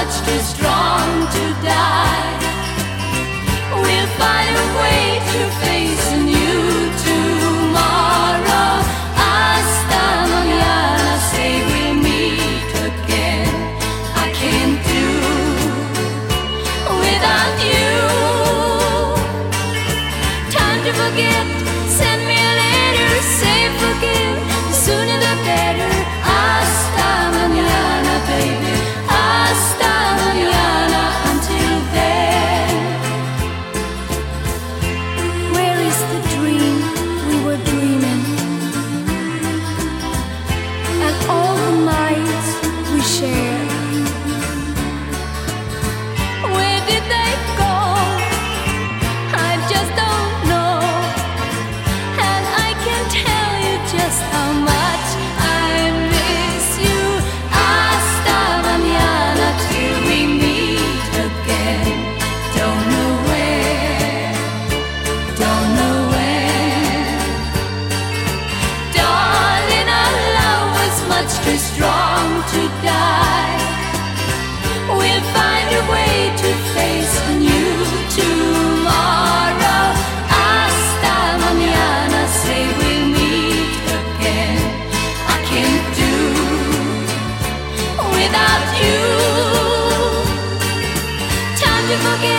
much too strong to die. We'll find a way to face a new tomorrow. Hasta mañana, say we'll meet again. I can't do without you. Time to forget, send me a letter, say forgive, the sooner the better. Hasta mañana, baby, hasta mañana. Until then, where is the dream we were dreaming, and all the nights we shared? Where did they go? I just don't know, and I can tell you just how much I miss you. Hasta mañana, till we meet again. Don't know where, don't know when. Darling, our love was much too strong to die. We'll find a way to face a new tomorrow. Hasta mañana, say we'll meet again. I can't do without you. Time to forget.